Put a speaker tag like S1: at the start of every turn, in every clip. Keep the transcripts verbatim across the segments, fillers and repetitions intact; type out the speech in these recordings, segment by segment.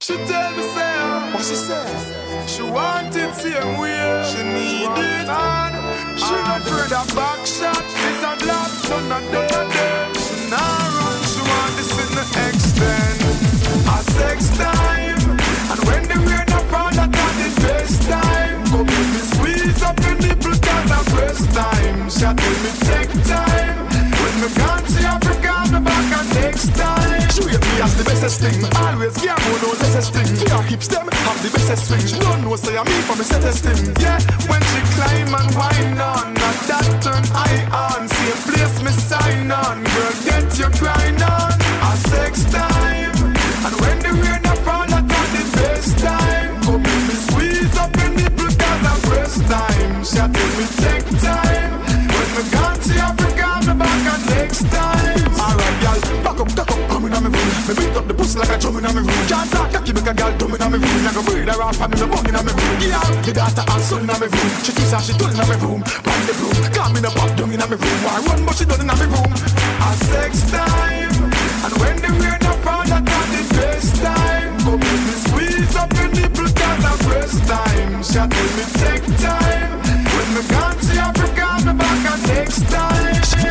S1: She tell me say, what she say? She want it same way. She need it hard. She not afraid of back shot. It's a black, none of them. She not run. She want this in the extent. A sex time. And when the rain up on that at the best time. Go make me squeeze up your nipple cause I first time. She tell me take time. When me gone to Africa, me back and next time. She rate me as the bestest thing. Always give her no bestest thing. Fear hips them, have the bestest swing. She don't know say I'm me for me settest thing. Yeah, when she climb and whine on, not that turn eye on. Same place me sign on. Girl, get your grind on. A sex time. And when the rain up on, that at the best time. Go make me squeeze up your nipple cause I'm first time. She tell me take time. When me gone to Africa, me back and next time. Alright, y'all, back up, back up, come in on me room. Me beat up the pussy like a drum in on me room. Can't talk, cocky make a girl dumb in on me room. Like a breed her off and me bug in on me room. Yeah, the daughter and son in on me room. She kiss her, she done in on me room. Pan the broom, call me the pop down in on me room. Why run, but she done in on me room. A sex time. And when the rain up on, that at the best time. Go make me squeeze up your nipple cause I'm first time. She tell me take time. When me gone to Africa, me back and next time.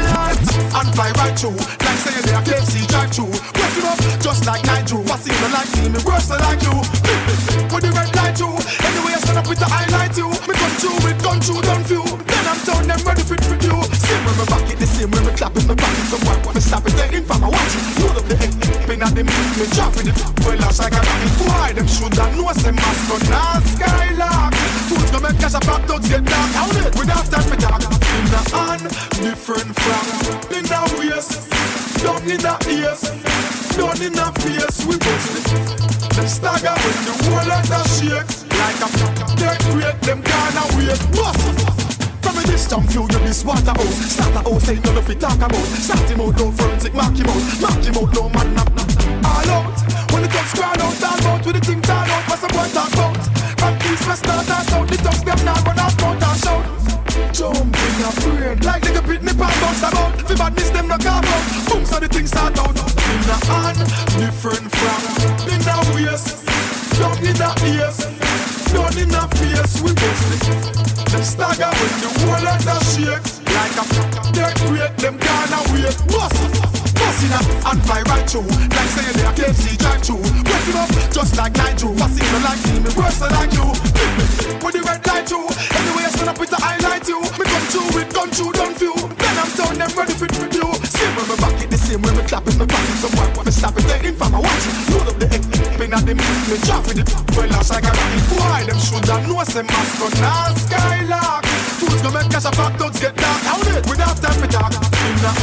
S1: And fly right through, like say they a K F C drive through. Wet him up, just like Nigel. Fascinating like me, me worse than like you. With the red light through, anyway I stand up with the highlight you. Me come through with gun through, done few. Then I'm down them ready fit for you. Same when me back it, the same when me clap it, me back it. Some work when me stop it, taking from my watch. Load up the egg, pin at the meat, me drop with it. Well, I like I got it. Why them should have know say mask gun now skylark. Fools go make cash up, back thugs get dark. How it? Without time me talk. In the hand, different from. In the waist, down in the ears, down in the face, we bust it. Them stagger when the whole of the shake. Like a dead weight, them gonna wait. Bust it. From a distant view, you this water house. Start a house, ain't none of it talk about. Start him out, don't forensic, mark him out. Mark him out, no man, nap, nap. All out. When the thugs crawl out, all out. With the thing turn out, what's the point talk about? From east, west, north, and south. The thugs, them now run out, front and shout. Jump in a brain, like nigga pit me pan bounce about. Fi badness them no carve out. Boom so the things start out. In the hand, different from. In the waist, down in the ears, down in the face, we bust it. Them stagger when the whole of the shake. Like a dead weight, them gonna wait. Bust it, bust it up and fly right through. Like saying they a K F C drive through. Wet it up, just like Nigel. Fascinating like me, me worse than like you. With the red light through, anyway I stand up with the highlight you. Me come through with gun through, done few. Then I'm down, them ready fit for you. Same when me back it, the same when me clap it, me back it. Some work when me stop it, taking from my watch. Load up the egg, pin at the meat, me drop with it. Well, I like I got it. Why them should have know say mask gun now skylark. Fools go make cash up, back thugs get dark. How it? Without time for talk. In the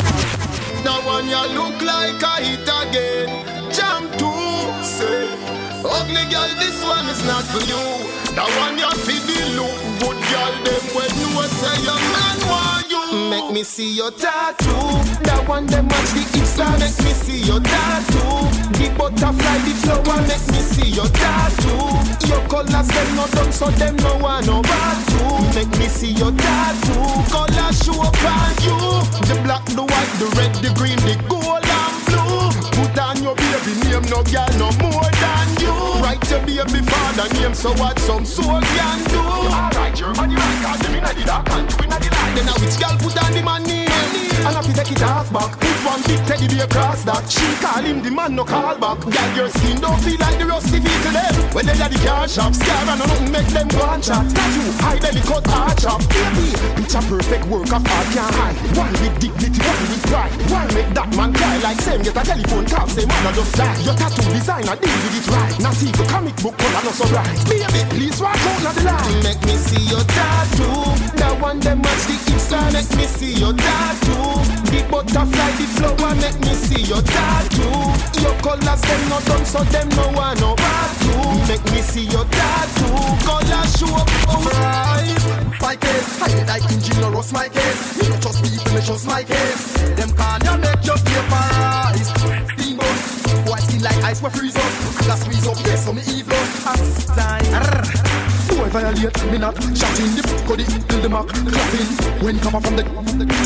S2: that one you look like a hit again. Jump to say, ugly girl, this one is not for you. That one you feel the look good girl. Them when you say your man want you. Make me see your tattoo. That one them watch the Insta. Make me see your tattoo. The butterfly, the flower. Make me see your tattoo. Your colors them not done, so them no one no bad too. Make me see your tattoo. Color show up on you. The black, the white, the red, the green, the gold and blue. Put on your baby name, no girl, no more than you. Write your baby father name, so what some soul can do. Alright, your body right, cause them inna the dark and you inna the light. Then now which girl put on the man name? And if you take it half back, put one big teddy bear across that. She call him the man, no call back. Girl, your skin don't feel like the rusty feet to them. When they are the car shop, scar and nothing make them go and chat. Tattoo, high belly cut, hard chop. Baby, picture perfect work of art can't hide. One with dignity, one with pride. One make that man cry like same get a telephone call, say man I just die. Your tattoo designer deal with it right. Not even comic book color not so right. Baby, please walk out of the line. Make me see your tattoo. That one them match the Insta. Make me see your tattoo. The butterfly, the flower. Make me see your tattoo. Your colors them not done, so them no one no bad too. Make me see your tattoo. Color show up alright.
S3: My case, I hate like engine or rust my case. Me not trust people, me trust my case. Them can't ya make your paper rise. Steamboat, boy skin like ice will freeze up. Glass squeeze up, yes, so me evil. As time. Boy violate, me not shouting the cody till the mark clapping. When come up from the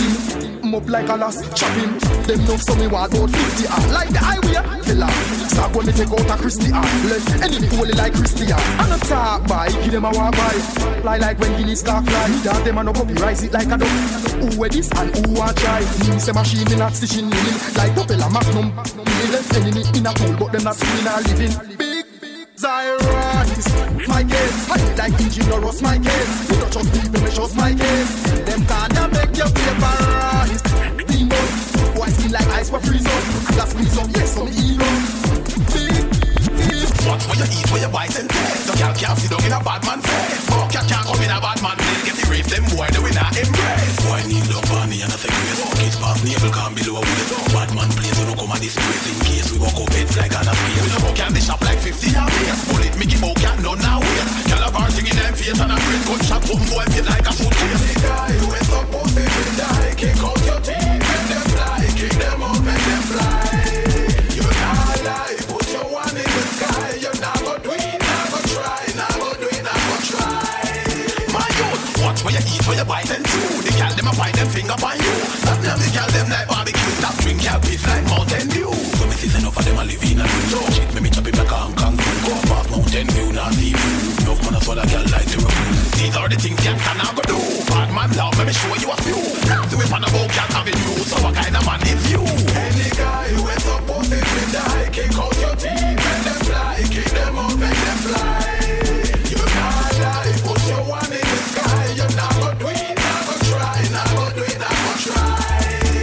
S3: team, up like a last chopping. Them know so me want about fifty. I like the highway, fella. Stop when me take out a Christian. Left enemy holy like Christian. And a talk by, give them a walk by. Lie like when Guinness start fly. That them a no copy, rise it like a duck. Who wear this and who a try? Me say machine me not stitching in. Like Popella Magnum. Me left enemy in a pool, but them not swimming or living. Big, big Zyrus. My case, hide like engine or rust my case. We don't trust people, we trust my case. Them can't make your paper rise. Steamboat, why skin like ice will freeze up. Gas freeze up, yes, some ego. Big, big.
S4: Watch what you eat, what you bite and taste. The cat can't sit down in a bad man face. Fuck, cat can't come in a bad man place. Get the rape, them boy, they will not embrace. Boy need love, money and nothing grace. Kids pass navel can't below a waist. Bad man plays, we don't come at this place. In case we walk up heads like an space. We don't can they shop like fifty a base. Bullet, Mickey Mouse can't none now wait. Calabar thing in them face and a great gun shot. Boom, boy, feel like a suitcase. The guy who is supposed to be die. Kick out your teeth, make them fly. Kick them up, make them fly. You're not lie, put your one in the sky. You're not gonna do it, not gonna try. Not gonna do it, not gonna try. My youth, watch where you eat, where you bite and chew. The gal them a bite them finger by you. Stop them, the gal them like barbecue. Stop drink gal piece like Mountain Dew. When me see enough of them a live in a room. So shit, me me chop it like a Hong Kong food. Go past Mountain View, not see view. Enough man a swallow gal like the roof. These are the things gal cannot go do. Bad man love, let me show you a few. Do it on a boat gal avenue. So what kind of man is you? Any guy who is supposed to die, kick out your teeth, make them fly. Kick them up, make them fly. You're not lie, put your one in the sky. You're not gonna do it, not gonna try. Not gonna do it, not gonna try.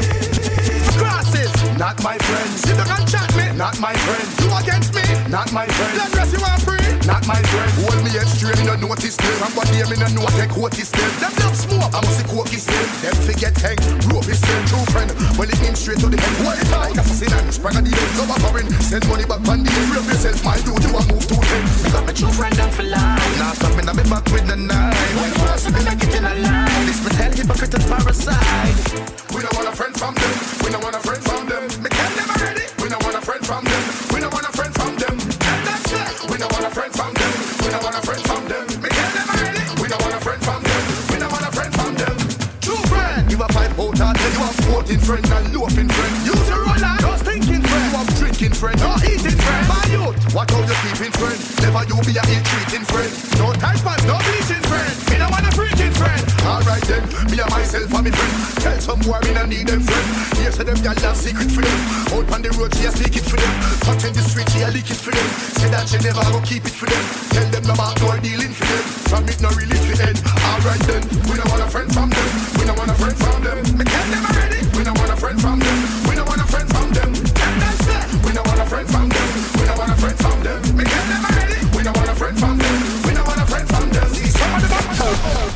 S3: Crosses, not my friends. You don't chat me, not my friend. You against me, not my friend. Let dress you are free, not my friend. Hold me head straight, me no notice them. And what they me no know, take what is them. Them love smoke, I must see coke is them. Them forget hang, rope is them. True friend, well it means straight to the head. What is like assassin and sprang at the end. Love a foreign, send money back on the end. Free up yourself, my dude, you a move to ten. You got my true friend down for life. Now stop me, now me back with the knife. When you ask me, I get in a line. This pretend hypocrite and parasite. We don't want a friend from them. We don't want a friend from them. Me tell them already. We don't want a friend from them. We don't want a friend from them. That's it. We don't want a friend from them. We don't want a friend from them. Me tell them already. We don't want a friend from them. We don't want a friend from them. True friend. You have five out out there. You have sporting friend and loafing friend. Use your roller. Just thinking friend. You have drinking friend. No eating friend. My youth. Watch how you keeping friend. Never you be a ill treating friend. No type and no bleaching friend. Me don't want a freaking friend. Alright then. Me and myself and me friend. Tell some boy me no need them friend. Here say them y'all have secret for them. Out on the road she a speak it for them. Touch in the street she a leak it for them. Say that she never go keep it for them. Tell them no mark no dealing for them. From it no really for end. Alright then. We don't want a friend from them. We don't want a friend from them. Me tell them already. We don't want a friend from them. We don't want a friend from them. Tell them say. We don't want a friend from them. We don't want a friend from them. Me tell them already. We don't want a friend from them. We don't want a friend from them. See some of them.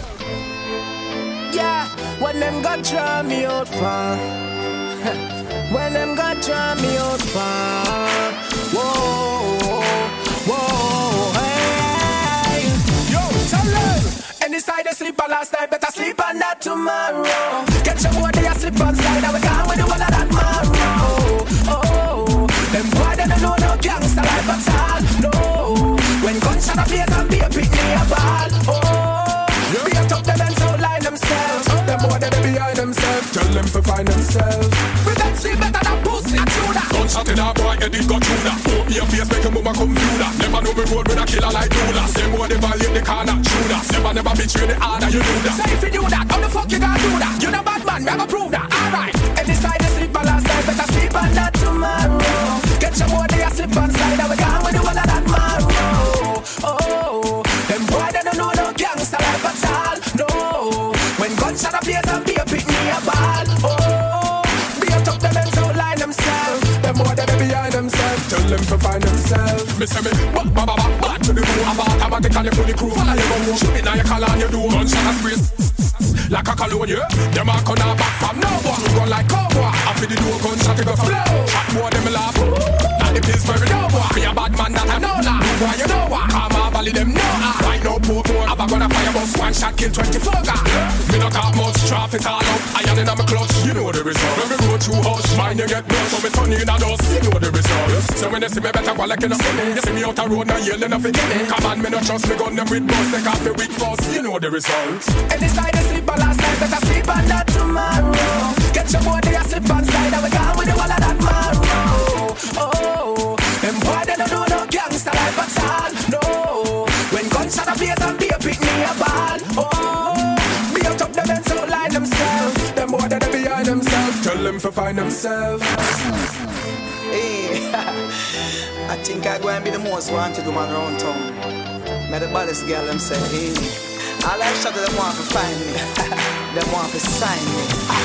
S5: Yeah, when them got draw me out far. When them got draw me out far. Whoa, whoa, hey. Yo, tell them. Any side they sleep on last night, better sleep on that tomorrow. Get your boy, they sleep on side, and we can't win the one of that tomorrow. Oh, them boy, they don't know no gangster life at all. No, when gunshot appears and be a picnic a ball. Oh, we have took them and so line themselves. Them boy, they behind themselves. Tell them to find themselves. We don't see better than pussy, I do that.
S6: Gunshot in a boy, head it got through that. Open your face, make a mama come through that. Never know me road with a killer like Judas. Same boy, they violate the corner, Judas. Never, never betray the order, you do that.
S5: Say if you do that, how the fuck you gonna do that? You the bad man, we have to prove that. Alright, any side they sleep on last night, better sleep on that tomorrow. Get your boy, they sleep on side, and we can't win the one of that tomorrow. Oh, them boy, they don't know no gangster life at all. No, when gunshot appears and be a picnic a ball. Oh, be a tough them and so line themselves. Them boy, they behind themselves. Tell them to find themselves.
S6: Me say me, ba ba ba ba, back to the room. I'm automatically fully crew. Follow your go, shoot it now you call on your door. Gunshot a spray, like a cologne, yeah. Them a come out back from no one. You gun like cowboy. After the door, gunshot it go for blow. Hot boy, them laugh. And the Pillsbury no boy. Me a bad man that I know now. Why you know what? Come on, Valley them know. Right now, poor boy, have a gun a fire bus. One shot kill twenty-four guys. Me not talk much, traffic all up. Iron in my clutch, you know the result. When we road too hush, mine you get blood. So me turn in a dust, you know the result. So when they see me better, go like you know see me. You see me out a road, now yell enough again. Come on, me not trust me, gun them with bus. Take off the weak force, you know the result.
S5: Any side they sleep on last night, better sleep on that tomorrow. Get your boy, they sleep on side, and we can't win the one of that tomorrow. Oh,
S6: find themselves.
S5: Hey, I think I go and be the most wanted woman around town. May the baddest girl them say, hey. All I shot them want to find me. Them want to sign me.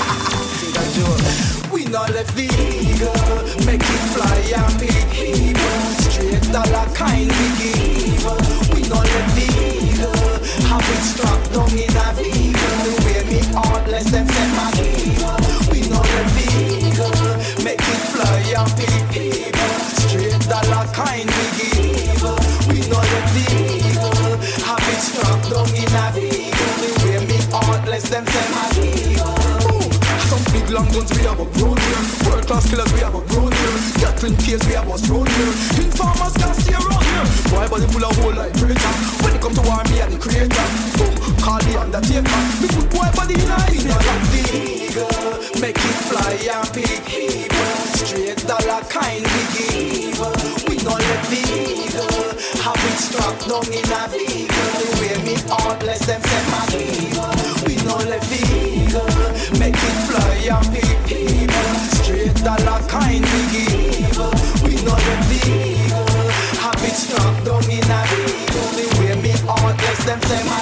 S5: Think I joke. We not left the eagle, make it fly and pick people. Straight dollar kind we give. We not left the eagle, have it strapped down in a vehicle. The way me heartless them send my evil. We not left the eagle, make it fly and pick people. Straight dollar kind we give. We not left the eagle, have it strapped down in a vehicle. The way me heartless them send my evil. Some big long guns we have a broad here. World class killers we have a broad here. Gatling case we have a road here. Informers can't stay around here. Boy body full of hole like traitor. When it come to war me and the creator. Boom, call the undertaker. Me put boy body in a ice. We like the eagle, make it fly and pick people. Straight dollar kind we give. We don't let the eagle have it strapped down in a vehicle. The way me heartless them send my evil. We don't let the eagle make it fly and pick people. Straight dollar kind we give. We know the eagle have it strapped down in a vehicle. The way me heartless them say my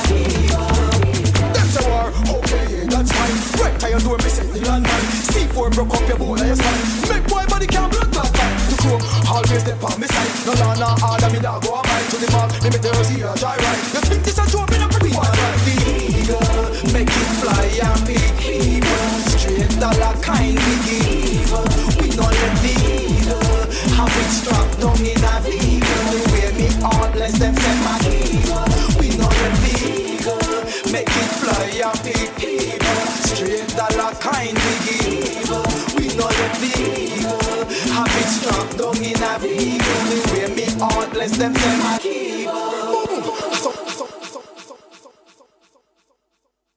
S5: evil. That's a war, okay, that's fine. Right how you do me set the landmine. C four broke up your boy, that's fine. Make boy body can't blood clot fight. To chrome, always step on me side. No law, no order, me not go a bite. To the mall, me make the see a dry ride. You think this a joke, me not pretty. One like the eagle, make it fly and pick people. Straight dollar kind we give. We don't let the eagle have it strapped down in a vehicle. The way me heartless them send my evil. We don't let the eagle make it fly and pick people. Straight dollar kind we give. We don't let the eagle have it strapped down in a vehicle. The way me heartless them send my